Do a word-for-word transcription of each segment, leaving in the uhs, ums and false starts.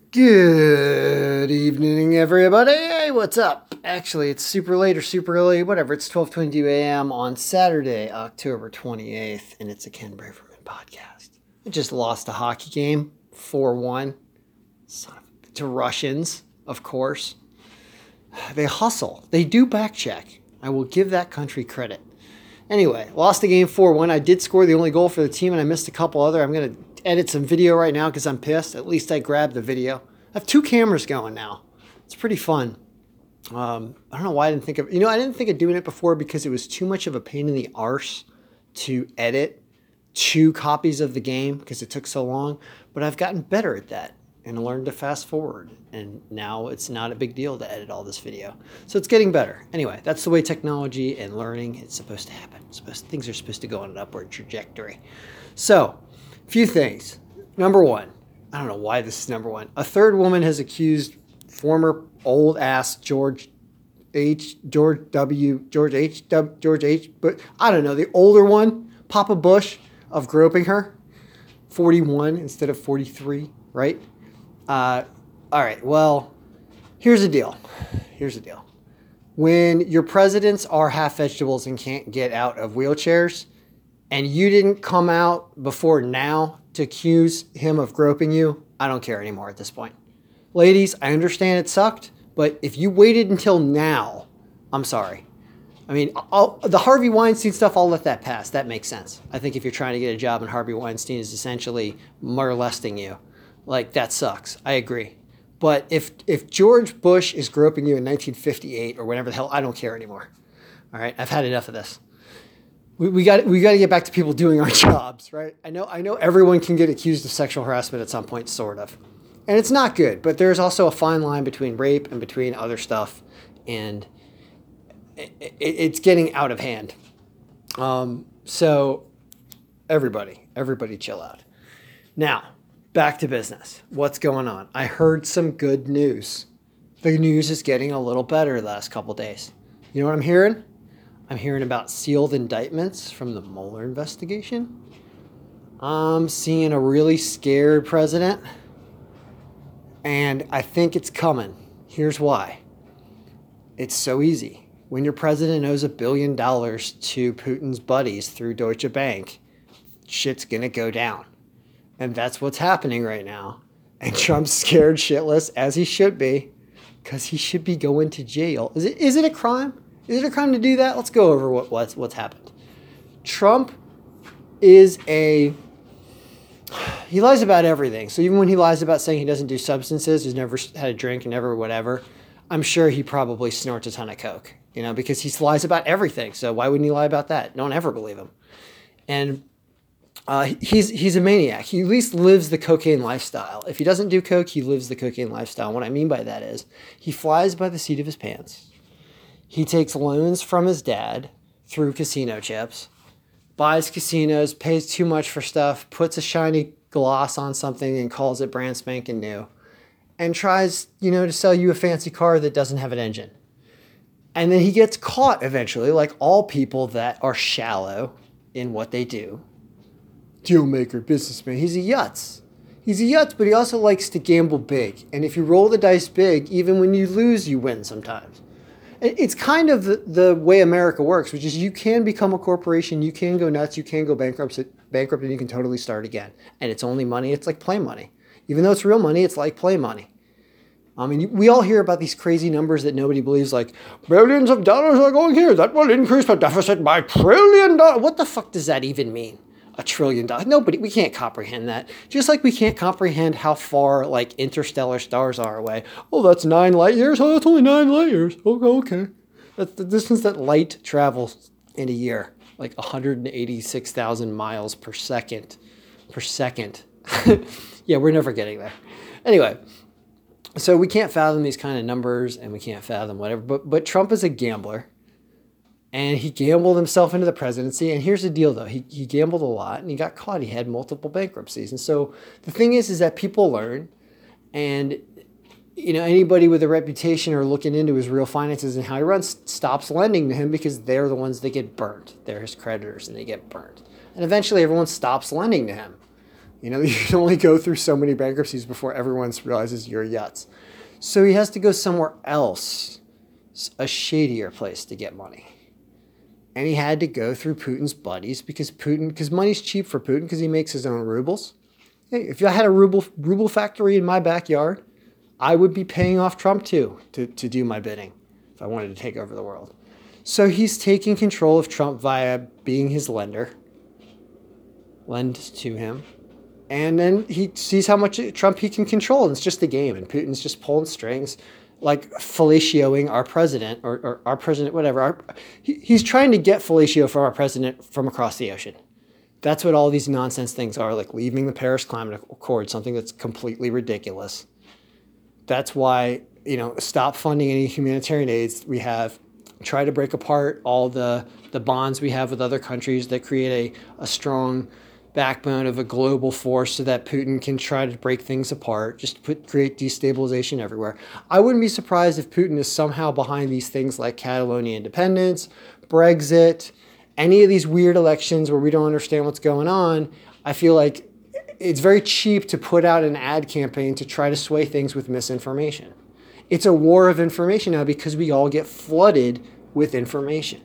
Good evening, everybody. Hey, what's up? Actually, it's super late or super early, whatever. It's twelve twenty-two a.m. on Saturday, October twenty-eighth, and it's a Ken Braverman podcast. I just lost a hockey game, four one, to Russians, of course. They hustle. They do back check. I will give that country credit. Anyway, lost the game four one. I did score the only goal for the team, and I missed a couple other. I'm going to edit some video right now because I'm pissed. At least I grabbed the video. I have two cameras going now. It's pretty fun. Um, I don't know why I didn't think of... You know, I didn't think of doing it before because it was too much of a pain in the arse to edit two copies of the game because it took so long. But I've gotten better at that and learned to fast forward. And now it's not a big deal to edit all this video. So it's getting better. Anyway, that's the way technology and learning is supposed to happen. Supposed, things are supposed to go on an upward trajectory. So, a few things. Number one, I don't know why this is number one. A third woman has accused former old ass George H. George W. George H. W. George H. But I don't know, the older one, Papa Bush, of groping her. forty-one instead of forty-three, right? Uh, all right, well, here's the deal. Here's the deal. When your presidents are half vegetables and can't get out of wheelchairs, and you didn't come out before now to accuse him of groping you, I don't care anymore at this point. Ladies, I understand it sucked, but if you waited until now, I'm sorry. I mean, I'll, the Harvey Weinstein stuff, I'll let that pass. That makes sense. I think if you're trying to get a job and Harvey Weinstein is essentially molesting you, like, that sucks. I agree. But if if George Bush is groping you in nineteen fifty-eight or whenever the hell, I don't care anymore. All right? I've had enough of this. We we got we got to get back to people doing our jobs, right? I know I know everyone can get accused of sexual harassment at some point, sort of, and it's not good. But there's also a fine line between rape and between other stuff, and it, it, it's getting out of hand. Um, so everybody, everybody, chill out. Now, back to business. What's going on? I heard some good news. The news is getting a little better the last couple days. You know what I'm hearing? I'm hearing about sealed indictments from the Mueller investigation. I'm seeing a really scared president. And I think it's coming. Here's why. It's so easy. When your president owes a billion dollars to Putin's buddies through Deutsche Bank, shit's going to go down. And that's what's happening right now. And Trump's scared shitless, as he should be, because he should be going to jail. Is it? Is it a crime? Is it a crime to do that? Let's go over what, what's, what's happened. Trump is a... He lies about everything. So even when he lies about saying he doesn't do substances, he's never had a drink, never whatever, I'm sure he probably snorts a ton of coke, you know, because he lies about everything. So why wouldn't he lie about that? Don't ever believe him. And uh, he's he's a maniac. He at least lives the cocaine lifestyle. If he doesn't do coke, he lives the cocaine lifestyle. And what I mean by that is he flies by the seat of his pants. He takes loans from his dad through casino chips, buys casinos, pays too much for stuff, puts a shiny gloss on something and calls it brand spanking new, and tries, you know, to sell you a fancy car that doesn't have an engine. And then he gets caught eventually, like all people that are shallow in what they do. Deal maker, businessman. He's a yutz. He's a yutz, but he also likes to gamble big. And if you roll the dice big, even when you lose, you win sometimes. It's kind of the, the way America works, which is you can become a corporation, you can go nuts, you can go bankrupt, bankrupt, and you can totally start again. And it's only money. It's like play money. Even though it's real money, it's like play money. I mean, we all hear about these crazy numbers that nobody believes, like, billions of dollars are going here. That will increase the deficit by trillion dollars. What the fuck does that even mean? A trillion dollars. Nobody, we can't comprehend that. Just like we can't comprehend how far, like, interstellar stars are away. Oh, that's nine light years? Oh, that's only nine light years. Okay, okay. That's the distance that light travels in a year. Like one hundred eighty-six thousand miles per second. Per second. Yeah, we're never getting there. Anyway, so we can't fathom these kind of numbers, and we can't fathom whatever. But but Trump is a gambler. And he gambled himself into the presidency. And here's the deal, though. He he gambled a lot, and he got caught. He had multiple bankruptcies. And so the thing is, is that people learn. And, you know, anybody with a reputation or looking into his real finances and how he runs stops lending to him because they're the ones that get burnt. They're his creditors, and they get burnt. And eventually everyone stops lending to him. You know, you can only go through so many bankruptcies before everyone realizes you're yuts. So he has to go somewhere else, a shadier place to get money. And he had to go through Putin's buddies because Putin, because money's cheap for Putin because he makes his own rubles. Hey, if I had a ruble ruble factory in my backyard, I would be paying off Trump too to, to do my bidding if I wanted to take over the world. So he's taking control of Trump via being his lender, lend to him. And then he sees how much Trump he can control. And it's just a game. And Putin's just pulling strings, like fellatioing our president or, or our president, whatever. Our, he, he's trying to get fellatio from our president from across the ocean. That's what all these nonsense things are, like leaving the Paris Climate Accord, something that's completely ridiculous. That's why, you know, stop funding any humanitarian aids we have. Try to break apart all the, the bonds we have with other countries that create a, a strong backbone of a global force so that Putin can try to break things apart, just put create destabilization everywhere. I wouldn't be surprised if Putin is somehow behind these things like Catalonia independence, Brexit, any of these weird elections where we don't understand what's going on. I feel like it's very cheap to put out an ad campaign to try to sway things with misinformation. It's a war of information now because we all get flooded with information.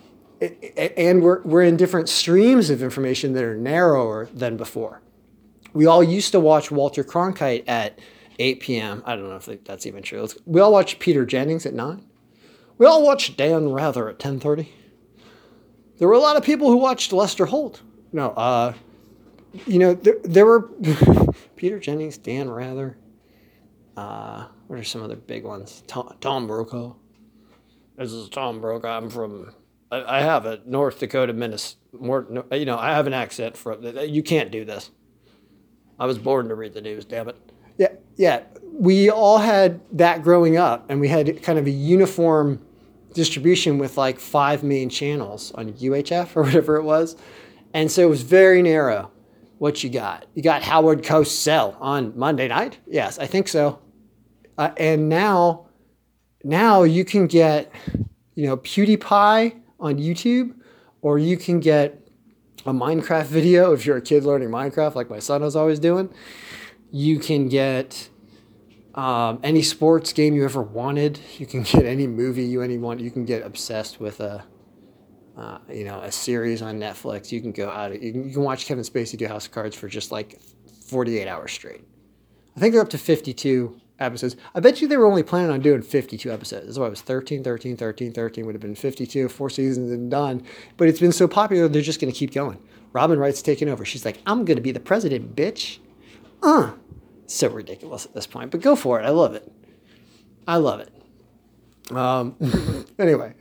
And we're we're in different streams of information that are narrower than before. We all used to watch Walter Cronkite at eight p.m. I don't know if that's even true. We all watched Peter Jennings at nine. We all watched Dan Rather at ten thirty. There were a lot of people who watched Lester Holt. No, uh, you know, there, there were Peter Jennings, Dan Rather. Uh, what are some other big ones? Tom, Tom Brokaw. This is Tom Brokaw. I'm from... I have a North Dakota, Minnesota, more, you know, I have an accent from, you can't do this. I was born to read the news, damn it. Yeah, yeah. We all had that growing up, and we had kind of a uniform distribution with like five main channels on U H F or whatever it was. And so it was very narrow what you got. You got Howard Cosell on Monday night. Yes, I think so. Uh, and now, now you can get, you know, PewDiePie on YouTube, or you can get a Minecraft video if you're a kid learning Minecraft like my son was always doing. You can get um, any sports game you ever wanted. You can get any movie you any want. You can get obsessed with a uh, you know a series on Netflix. You can go out. You can, you can watch Kevin Spacey do House of Cards for just like forty-eight hours straight. I think they're up to fifty-two episodes. I bet you they were only planning on doing fifty-two episodes. That's why it was thirteen, thirteen, thirteen, thirteen would have been fifty-two, four seasons and done. But it's been so popular, they're just going to keep going. Robin Wright's taking over. She's like, I'm going to be the president, bitch. Uh, so ridiculous at this point, but go for it. I love it. I love it. Um, anyway.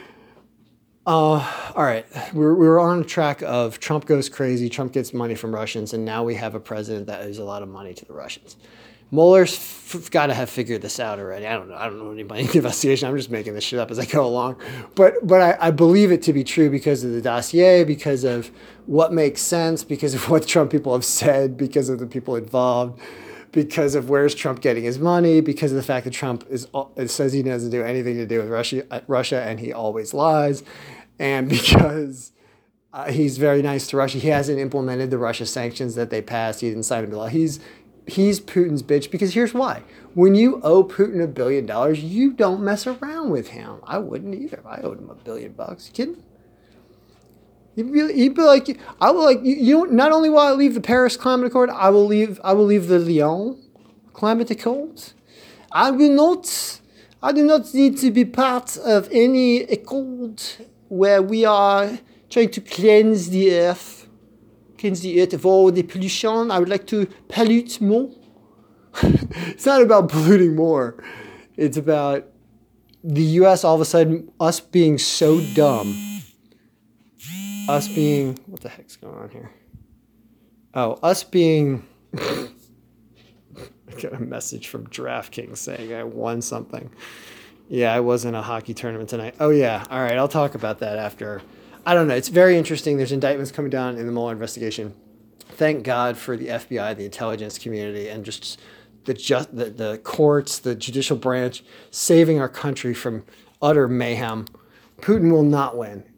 Uh, all right. We're, we're on a track of Trump goes crazy. Trump gets money from Russians. And now we have a president that owes a lot of money to the Russians. Mueller's f- got to have figured this out already. I don't know. I don't know anybody in the investigation. I'm just making this shit up as I go along. But but I, I believe it to be true because of the dossier, because of what makes sense, because of what Trump people have said, because of the people involved, because of where's Trump getting his money, because of the fact that Trump is says he doesn't do anything to do with Russia, Russia and he always lies, and because uh, he's very nice to Russia. He hasn't implemented the Russia sanctions that they passed. He didn't sign into law. He's He's Putin's bitch because here's why. When you owe Putin a billion dollars, you don't mess around with him. I wouldn't either if I owed him a billion bucks. You kidding? He'd be, he'd be like, I will like, you, you know, not only will I leave the Paris Climate Accord, I will leave, I will leave the Lyon Climate Accord. I will not, I do not need to be part of any accord where we are trying to cleanse the earth. Cleanse the earth of all the pollution. I would like to pollute more. It's not about polluting more. It's about the U S all of a sudden, us being so dumb. Us being, what the heck's going on here? Oh, us being, I got a message from DraftKings saying I won something. Yeah, I was in a hockey tournament tonight. Oh yeah, all right, I'll talk about that after. I don't know. It's very interesting. There's indictments coming down in the Mueller investigation. Thank God for the F B I, the intelligence community, and just the just the, the courts, the judicial branch, saving our country from utter mayhem. Putin will not win.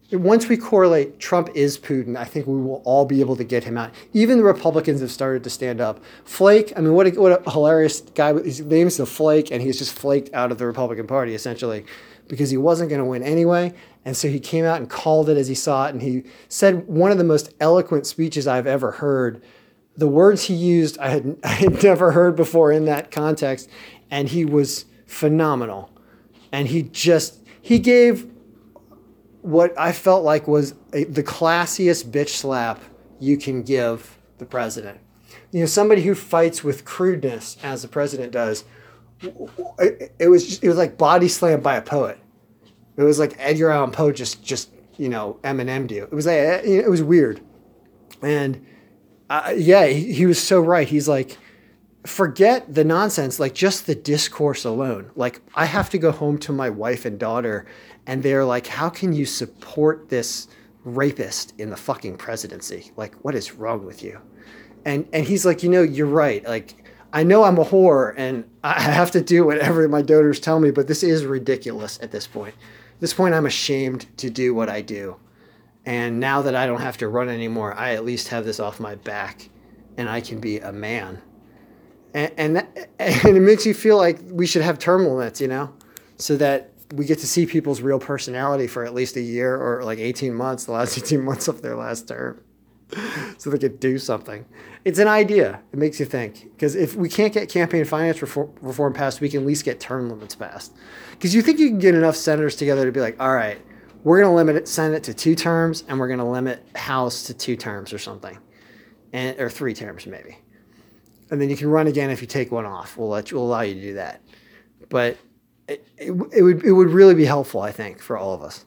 once we correlate Trump is Putin, I think we will all be able to get him out. Even the Republicans have started to stand up. Flake, I mean, what a, what a hilarious guy. His name's the Flake, and he's just flaked out of the Republican Party, essentially, because he wasn't going to win anyway. And so he came out and called it as he saw it, and he said one of the most eloquent speeches I've ever heard. The words he used, I had, I had never heard before in that context, and he was phenomenal. And he just, he gave what I felt like was a, the classiest bitch slap you can give the president. You know, somebody who fights with crudeness, as the president does, it, it was just, it was like body slammed by a poet. It was like Edgar Allan Poe just, just you know, Eminem do. It was like, it was weird. And uh, yeah, he, he was so right. He's like, forget the nonsense, like just the discourse alone. Like, I have to go home to my wife and daughter, and they're like, how can you support this rapist in the fucking presidency? Like, what is wrong with you? And and he's like, you know, you're right. Like, I know I'm a whore and I have to do whatever my daughters tell me, but this is ridiculous at this point. At this point, I'm ashamed to do what I do. And now that I don't have to run anymore, I at least have this off my back and I can be a man. And and, that, and it makes you feel like we should have term limits, you know, so that we get to see people's real personality for at least a year or like eighteen months, the last eighteen months of their last term, so they could do something. It's an idea. It makes you think. Because if we can't get campaign finance reform, reform passed, we can at least get term limits passed. Because you think you can get enough senators together to be like, all right, we're going to limit it, Senate to two terms, and we're going to limit House to two terms or something, and or three terms maybe. And then you can run again if you take one off. We'll let you, we'll allow you to do that. But it, it, it would it would really be helpful, I think, for all of us.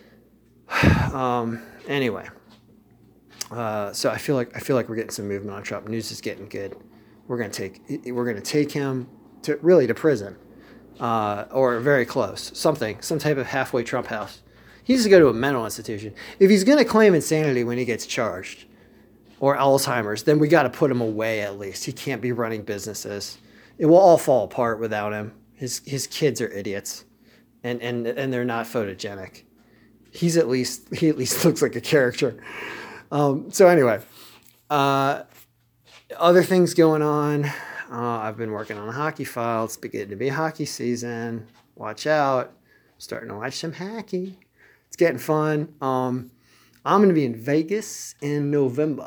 Um, anyway, uh, so I feel like I feel like we're getting some movement on Trump. News is getting good. We're gonna take we're gonna take him to really to prison, uh, or very close, something, some type of halfway Trump house. He needs to go to a mental institution. If he's gonna claim insanity when he gets charged, or Alzheimer's, then we got to put him away at least. He can't be running businesses. It will all fall apart without him. His his kids are idiots, and and and they're not photogenic. He's at least he at least looks like a character. Um, so anyway, uh, other things going on. Uh, I've been working on a hockey file. It's beginning to be hockey season. Watch out! Starting to watch some hockey. It's getting fun. Um, I'm going to be in Vegas in November.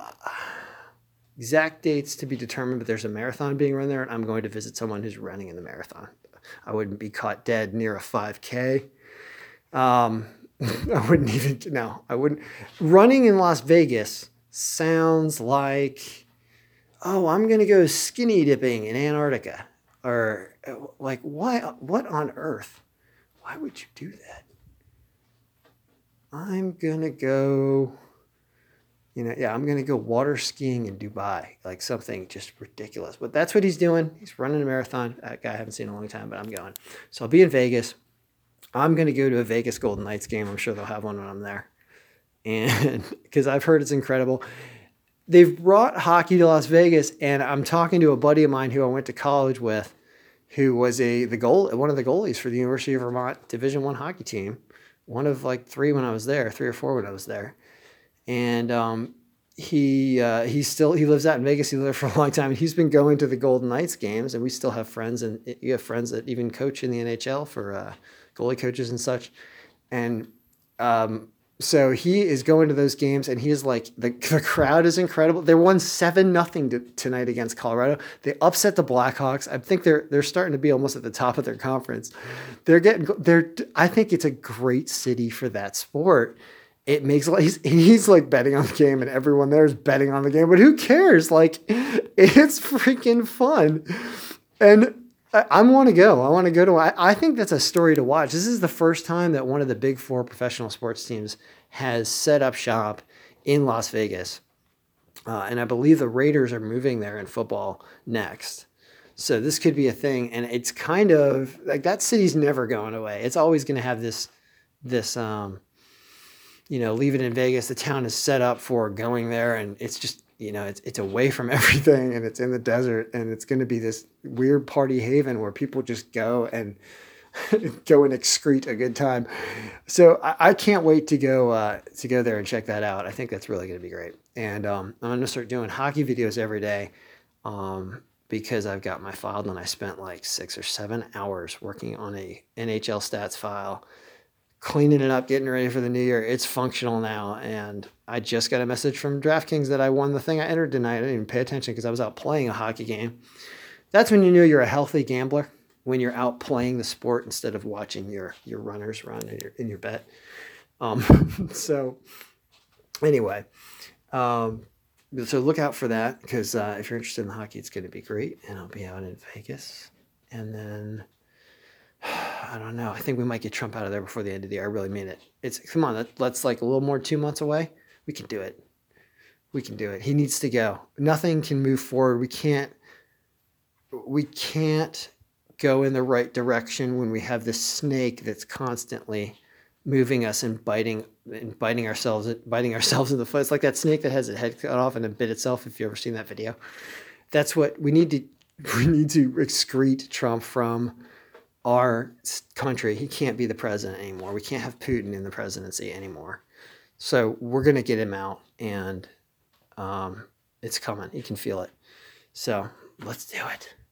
Exact dates to be determined, but there's a marathon being run there, and I'm going to visit someone who's running in the marathon. I wouldn't be caught dead near a five K. Um, I wouldn't even, no, I wouldn't. Running in Las Vegas sounds like, oh, I'm going to go skinny dipping in Antarctica. Or like, why, what on earth? Why would you do that? I'm going to go, you know, yeah, I'm going to go water skiing in Dubai, like something just ridiculous. But that's what he's doing. He's running a marathon. That guy I haven't seen in a long time, but I'm going. So I'll be in Vegas. I'm going to go to a Vegas Golden Knights game. I'm sure they'll have one when I'm there. And because I've heard it's incredible. They've brought hockey to Las Vegas, and I'm talking to a buddy of mine who I went to college with, who was a the goal one of the goalies for the University of Vermont Division One hockey team. One of like three when I was there, three or four when I was there. And um, he uh, he still, he lives out in Vegas. He lived there for a long time. And he's been going to the Golden Knights games. And we still have friends. And you have friends that even coach in the N H L for uh, goalie coaches and such. And um, so he is going to those games. And he is like, the, the crowd is incredible. They won seven nothing to, tonight against Colorado. They upset the Blackhawks. I think they're they're starting to be almost at the top of their conference. They're getting, they're, I think it's a great city for that sport. It makes, he's, he's like betting on the game, and everyone there is betting on the game, but who cares? Like, it's freaking fun. And I, I want to go. I want to go to, I, I think that's a story to watch. This is the first time that one of the big four professional sports teams has set up shop in Las Vegas. Uh, and I believe the Raiders are moving there in football next. So this could be a thing. And it's kind of like, that city's never going away. It's always going to have this, this, um, you know, leave it in Vegas. The town is set up for going there, and it's just, you know, it's it's away from everything, and it's in the desert, and it's going to be this weird party haven where people just go and go and excrete a good time. So I, I can't wait to go uh, to go there and check that out. I think that's really going to be great. And um, I'm going to start doing hockey videos every day um, because I've got my file and I spent like six or seven hours working on a N H L stats file, cleaning it up, getting ready for the new year. It's functional now. And I just got a message from DraftKings that I won the thing I entered tonight. I didn't even pay attention because I was out playing a hockey game. That's when you know you're a healthy gambler, when you're out playing the sport instead of watching your, your runners run in your, in your bet. Um, so anyway, um, so look out for that because uh, if you're interested in hockey, it's going to be great. And I'll be out in Vegas. And then, I don't know. I think we might get Trump out of there before the end of the year. I really mean it. It's come on. That, that's like a little more two months away. We can do it. We can do it. He needs to go. Nothing can move forward. We can't. We can't go in the right direction when we have this snake that's constantly moving us and biting and biting ourselves, biting ourselves in the foot. It's like that snake that has its head cut off and then bit itself. If you've ever seen that video, that's what we need to. We need to excrete Trump from our country. He can't be the president anymore. We can't have Putin in the presidency anymore. So we're gonna get him out, and um, it's coming. You can feel it. So let's do it.